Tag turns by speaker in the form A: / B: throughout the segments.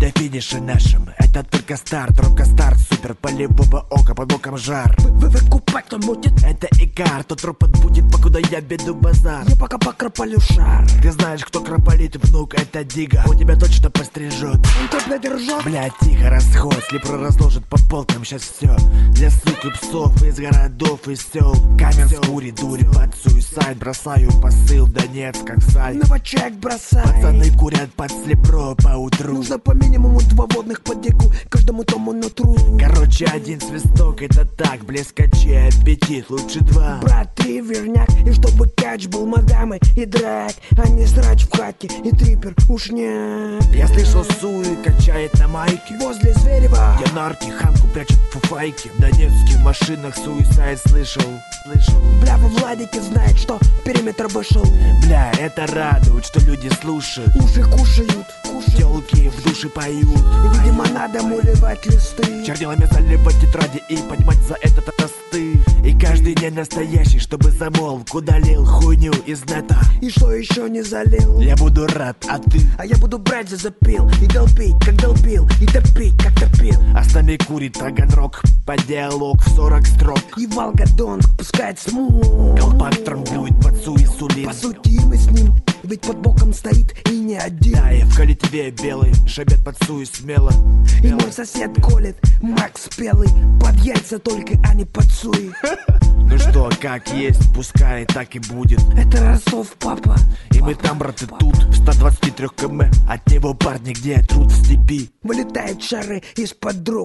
A: до финиша нашим. Это только старт, робко старт, супер, полевого ока, под боком жар.
B: Выкупать, кто мутит.
A: Это Икар, тот ропот будет, покуда я веду базар.
B: Я пока покропалю шар.
A: Ты знаешь, кто крополит, внук, это Дига. Он тебя точно пострижет.
B: Он тебя держит.
A: Бля, тихо, расход, слепро разложит по полкам сейчас все. Для сук и псов из городов и сел. Каменск курит, дури под суисайд. Бросаю посыл, Донецк, как сайт.
B: Новачек бросай.
A: Пацаны курят под слепро по утру.
B: Нужно по минимуму 2 водных под деку каждому тому нутру.
A: Короче, 1 свисток, это так, блеск очей, аппетит, лучше 2.
B: Брат, 3 верняк, и чтобы кач был мадамы и драк, а не срач в хате и трипер ушняк.
A: Я слышал, Суи качает на майке.
B: Возле Зверева
A: Я нарки, ханку прячет в фуфайке. В Донецке в машинах суисайд слышал.
B: Бля, во Владике знает, что периметр вышел.
A: Бля, это радует, что люди слушают.
B: Уши кушают,
A: Телки в душе поют.
B: Видимо, надо мулевать листы.
A: Чернилами заливать тетради и поднимать за это тосты. И каждый день настоящий, чтобы замолк, удалил хуйню из нета.
B: И что еще не залил?
A: Я буду рад, а ты?
B: А я буду брать за запил и долбить, как долбил, и топить, как топил.
A: Остальные курит Таганрог, по диалог в 40 строк.
B: И Волгодонск пускает смог.
A: Колпак трамбует под суисулин.
B: По сути мы с ним, ведь под боком стоит и не один.
A: Да, и в колитве белый, шабят под суи смело.
B: И мой сосед колет, Макс спелый, под яйца только, а не под суи.
A: Ну что, как есть, пускай так и будет.
B: Это Ростов, папа.
A: И мы там, браты, тут, в 123 км. От него парни, где труд в степи.
B: Вылетают шары из-под рук.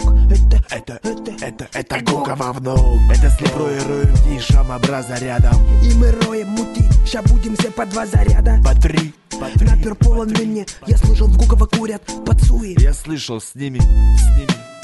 A: Это Гукова внук. Это слепро и роем шамобраза рядом.
B: И мы роем мутить, ща будем все по 2 заряда.
A: По 3.
B: Напер полон мне, я слышал, в Гуково курят под суи.
A: Я слышал с ними.